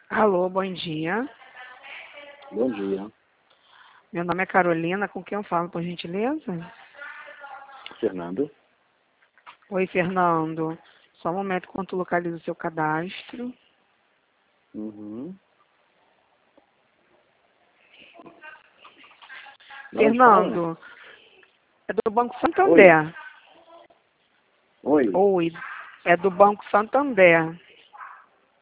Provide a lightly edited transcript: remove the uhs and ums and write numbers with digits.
Alô, bom dia. Bom dia. Meu nome é Carolina, com quem eu falo, por gentileza? Fernando? Oi, Fernando. Só um momento enquanto eu localizo o seu cadastro. Uhum. Fernando, é do Banco Santander. Oi. Oi, é do Banco Santander.